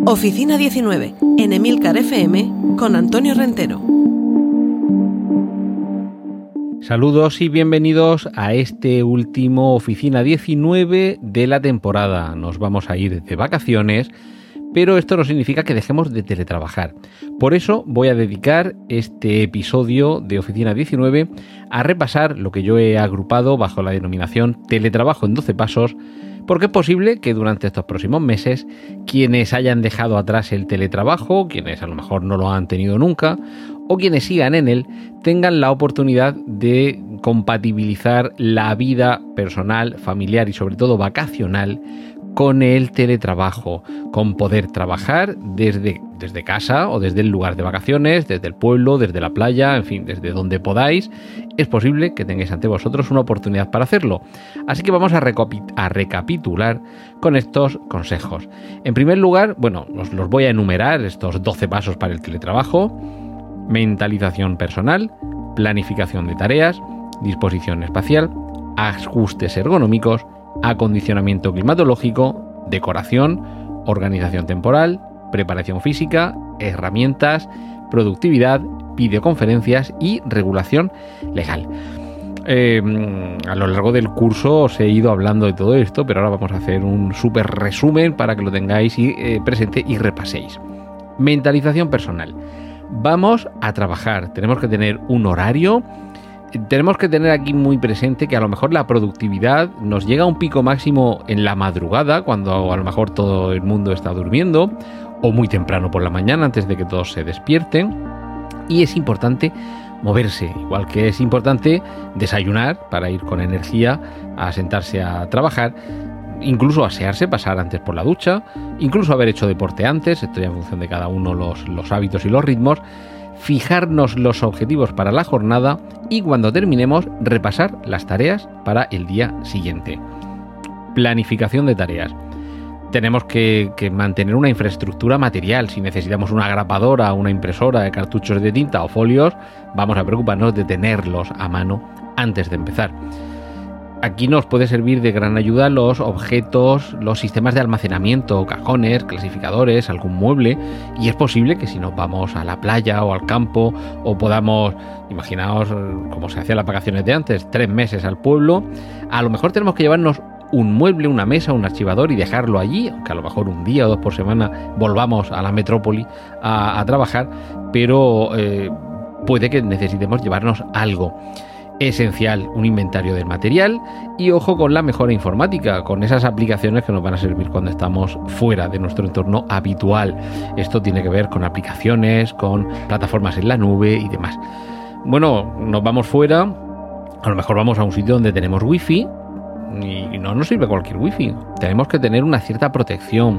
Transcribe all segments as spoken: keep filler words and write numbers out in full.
Oficina diecinueve, en Emilcar F M, con Antonio Rentero. Saludos y bienvenidos a este último Oficina diecinueve de la temporada. Nos vamos a ir de vacaciones, pero esto no significa que dejemos de teletrabajar. Por eso voy a dedicar este episodio de Oficina diecinueve a repasar lo que yo he agrupado bajo la denominación Teletrabajo en doce pasos, porque es posible que durante estos próximos meses quienes hayan dejado atrás el teletrabajo, quienes a lo mejor no lo han tenido nunca, o quienes sigan en él, tengan la oportunidad de compatibilizar la vida personal, familiar y sobre todo vacacional con el teletrabajo, con poder trabajar desde, desde casa o desde el lugar de vacaciones, desde el pueblo, desde la playa, en fin, desde donde podáis. Es posible que tengáis ante vosotros una oportunidad para hacerlo. Así que vamos a, recapi- a recapitular con estos consejos. En primer lugar, bueno, os los voy a enumerar, estos doce pasos para el teletrabajo: mentalización personal, planificación de tareas, disposición espacial, ajustes ergonómicos, acondicionamiento climatológico, decoración, organización temporal, preparación física, herramientas, productividad, videoconferencias y regulación legal. Eh, a lo largo del curso os he ido hablando de todo esto, pero ahora vamos a hacer un súper resumen para que lo tengáis y, eh, presente y repaséis. Mentalización personal. Vamos a trabajar, tenemos que tener un horario. Tenemos que tener aquí muy presente que a lo mejor la productividad nos llega a un pico máximo en la madrugada, cuando a lo mejor todo el mundo está durmiendo, o muy temprano por la mañana antes de que todos se despierten. Y es importante moverse, igual que es importante desayunar para ir con energía a sentarse a trabajar, incluso asearse, pasar antes por la ducha, incluso haber hecho deporte antes, esto ya en función de cada uno los, los hábitos y los ritmos. Fijarnos los objetivos para la jornada y cuando terminemos repasar las tareas para el día siguiente. Planificación de tareas. Tenemos que, que mantener una infraestructura material. Si necesitamos una grapadora, una impresora de cartuchos de tinta o folios, vamos a preocuparnos de tenerlos a mano antes de empezar. Aquí nos puede servir de gran ayuda los objetos, los sistemas de almacenamiento, cajones, clasificadores, algún mueble, y es posible que si nos vamos a la playa o al campo o podamos, imaginaos como se hacía las vacaciones de antes, tres meses al pueblo, a lo mejor tenemos que llevarnos un mueble, una mesa, un archivador y dejarlo allí, aunque a lo mejor un día o dos por semana volvamos a la metrópoli a, a trabajar, pero eh, puede que necesitemos llevarnos algo. Esencial, un inventario del material y ojo con la mejora informática, con esas aplicaciones que nos van a servir cuando estamos fuera de nuestro entorno habitual. Esto tiene que ver con aplicaciones, con plataformas en la nube y demás. Bueno, nos vamos fuera, a lo mejor vamos a un sitio donde tenemos wifi y no nos sirve cualquier wifi. Tenemos que tener una cierta protección.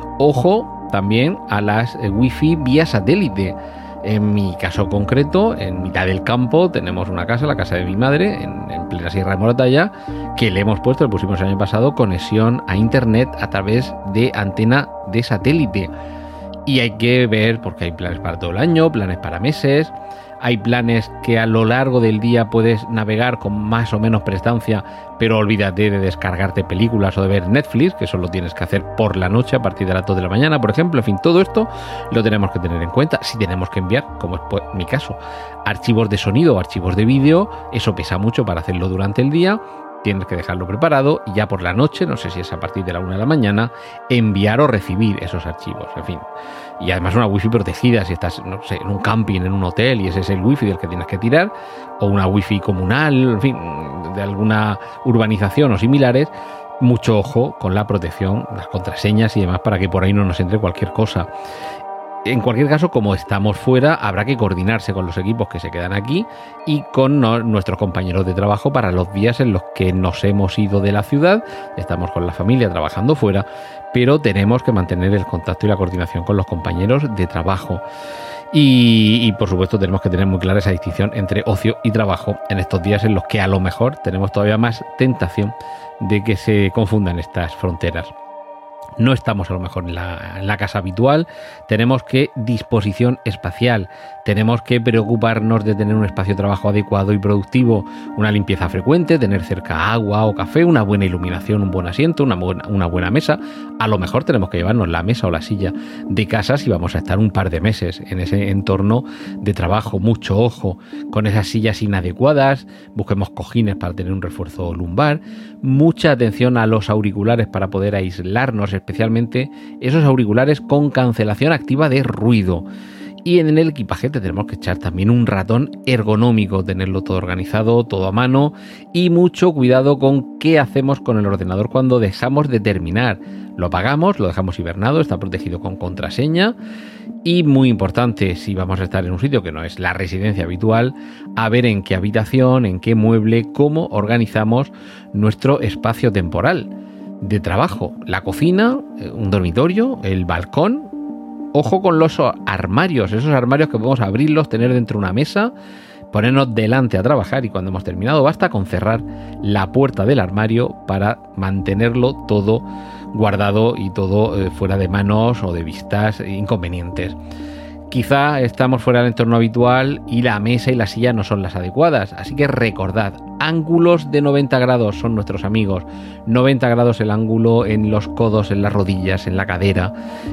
Ojo también a las eh, wifi vía satélite. En mi caso concreto, en mitad del campo, tenemos una casa, la casa de mi madre, en, en plena Sierra de Moratalla, que le hemos puesto, le pusimos el año pasado, conexión a internet a través de antena de satélite. Y hay que ver, porque hay planes para todo el año, planes para meses, hay planes que a lo largo del día puedes navegar con más o menos prestancia, pero olvídate de descargarte películas o de ver Netflix, que eso lo tienes que hacer por la noche a partir de las dos de la mañana, por ejemplo. En fin, todo esto lo tenemos que tener en cuenta. Si tenemos que enviar, como es mi caso, archivos de sonido o archivos de vídeo, eso pesa mucho para hacerlo durante el día. Tienes que dejarlo preparado y ya por la noche, no sé si es a partir de la una de la mañana, enviar o recibir esos archivos, en fin. Y además una wifi protegida, si estás, no sé, en un camping, en un hotel y ese es el wifi del que tienes que tirar, o una wifi comunal, en fin, de alguna urbanización o similares. Mucho ojo con la protección, las contraseñas y demás para que por ahí no nos entre cualquier cosa. En cualquier caso, como estamos fuera, habrá que coordinarse con los equipos que se quedan aquí y con no, nuestros compañeros de trabajo para los días en los que nos hemos ido de la ciudad. Estamos con la familia trabajando fuera, pero tenemos que mantener el contacto y la coordinación con los compañeros de trabajo. Y, y por supuesto tenemos que tener muy clara esa distinción entre ocio y trabajo en estos días en los que a lo mejor tenemos todavía más tentación de que se confundan estas fronteras. no estamos a lo mejor en la, en la casa habitual, tenemos que disposición espacial, tenemos que preocuparnos de tener un espacio de trabajo adecuado y productivo, una limpieza frecuente, tener cerca agua o café, una buena iluminación, un buen asiento, una buena, una buena mesa. A lo mejor tenemos que llevarnos la mesa o la silla de casa si vamos a estar un par de meses en ese entorno de trabajo. Mucho ojo con esas sillas inadecuadas, busquemos cojines para tener un refuerzo lumbar, mucha atención a los auriculares para poder aislarnos, especialmente esos auriculares con cancelación activa de ruido. Y en el equipaje tenemos que echar también un ratón ergonómico, tenerlo todo organizado, todo a mano, y mucho cuidado con qué hacemos con el ordenador cuando dejamos de terminar. Lo apagamos, lo dejamos hibernado, está protegido con contraseña. Y muy importante, si vamos a estar en un sitio que no es la residencia habitual, a ver en qué habitación, en qué mueble, cómo organizamos nuestro espacio temporal de trabajo. La cocina, un dormitorio, el balcón. Ojo con los armarios, esos armarios que podemos abrirlos, tener dentro una mesa, ponernos delante a trabajar y cuando hemos terminado basta con cerrar la puerta del armario para mantenerlo todo guardado y todo eh, fuera de manos o de vistas inconvenientes. Quizá estamos fuera del entorno habitual y la mesa y la silla no son las adecuadas, así que recordad, ángulos de noventa grados son nuestros amigos, noventa grados el ángulo en los codos, en las rodillas, en la cadera,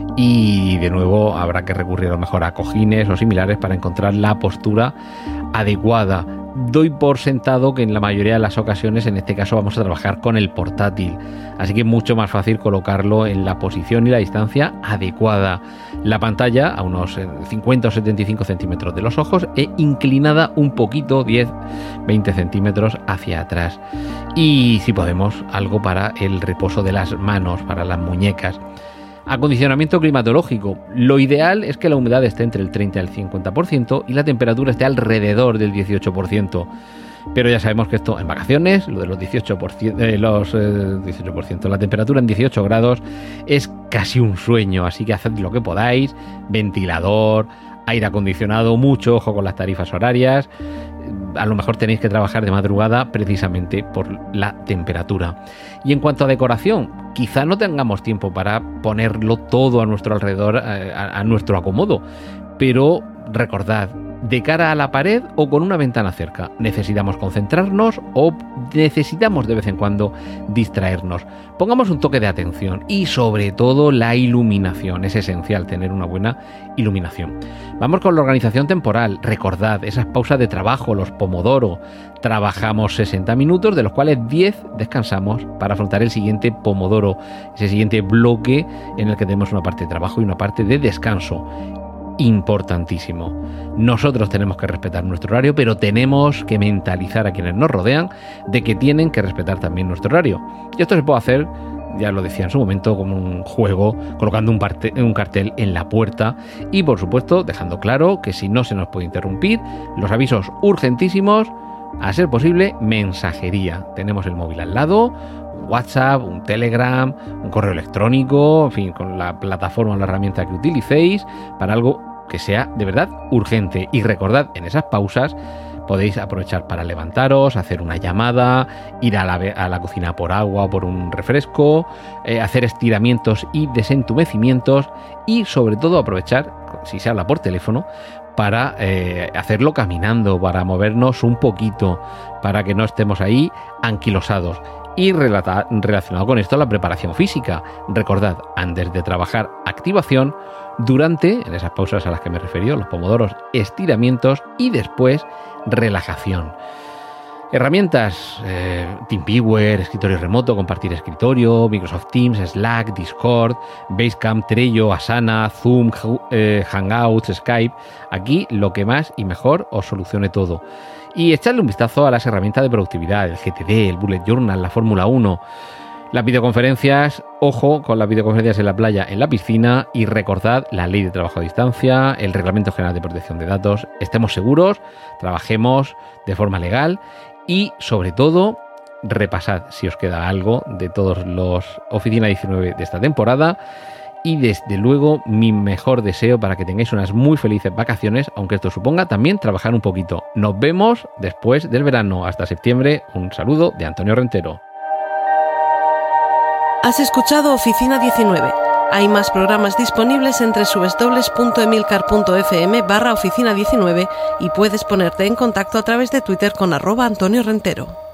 y de nuevo habrá que recurrir a lo mejor a cojines o similares para encontrar la postura adecuada. Doy por sentado que en la mayoría de las ocasiones, en este caso, vamos a trabajar con el portátil, así que es mucho más fácil colocarlo en la posición y la distancia adecuada. La pantalla a unos cincuenta o setenta y cinco centímetros de los ojos e inclinada un poquito, diez a veinte centímetros hacia atrás. Y si podemos, algo para el reposo de las manos, para las muñecas. Acondicionamiento climatológico. Lo ideal es que la humedad esté entre el treinta y el cincuenta por ciento y la temperatura esté alrededor del dieciocho por ciento. Pero ya sabemos que esto en vacaciones, lo de los dieciocho por ciento, eh, los eh, dieciocho por ciento, la temperatura en dieciocho grados es casi un sueño, así que haced lo que podáis, ventilador, aire acondicionado, mucho ojo con las tarifas horarias. A lo mejor tenéis que trabajar de madrugada precisamente por la temperatura. Y en cuanto a decoración, quizá no tengamos tiempo para ponerlo todo a nuestro alrededor, a, a nuestro acomodo, pero recordad, de cara a la pared o con una ventana cerca, necesitamos concentrarnos o necesitamos de vez en cuando distraernos. Pongamos un toque de atención y sobre todo la iluminación. Es esencial tener una buena iluminación. Vamos con la organización temporal. Recordad esas pausas de trabajo, los pomodoro. Trabajamos sesenta minutos, de los cuales diez descansamos para afrontar el siguiente pomodoro, ese siguiente bloque en el que tenemos una parte de trabajo y una parte de descanso. Importantísimo. Nosotros tenemos que respetar nuestro horario, pero tenemos que mentalizar a quienes nos rodean de que tienen que respetar también nuestro horario. Y esto se puede hacer, ya lo decía en su momento, como un juego, colocando un, parte, un cartel en la puerta y, por supuesto, dejando claro que si no se nos puede interrumpir, los avisos urgentísimos, a ser posible, mensajería. Tenemos el móvil al lado, WhatsApp, un Telegram, un correo electrónico, en fin, con la plataforma o la herramienta que utilicéis para algo que sea de verdad urgente. Y recordad, en esas pausas podéis aprovechar para levantaros, hacer una llamada, ir a la, a la cocina por agua o por un refresco, eh, hacer estiramientos y desentumecimientos y sobre todo aprovechar, si se habla por teléfono, para eh, hacerlo caminando, para movernos un poquito, para que no estemos ahí anquilosados. Y relata, relacionado con esto, la preparación física. Recordad, antes de trabajar, activación, durante, en esas pausas a las que me referí, los pomodoros, estiramientos y después relajación. Herramientas, eh, TeamViewer, escritorio remoto, compartir escritorio, Microsoft Teams, Slack, Discord, Basecamp, Trello, Asana, Zoom, eh, Hangouts, Skype. Aquí lo que más y mejor os solucione todo. Y echarle un vistazo a las herramientas de productividad, el G T D, el Bullet Journal, la Fórmula uno, las videoconferencias, ojo con las videoconferencias en la playa, en la piscina, y recordad la ley de trabajo a distancia, el Reglamento General de Protección de Datos. Estemos seguros, trabajemos de forma legal y, sobre todo, repasad si os queda algo de todos los Oficina diecinueve de esta temporada. Y desde luego mi mejor deseo para que tengáis unas muy felices vacaciones, aunque esto suponga también trabajar un poquito. Nos vemos después del verano. Hasta septiembre. Un saludo de Antonio Rentero. Has escuchado Oficina diecinueve. Hay más programas disponibles en doble u doble u doble u punto emilcar punto f m barra oficina diecinueve y puedes ponerte en contacto a través de Twitter con arroba Antonio Rentero.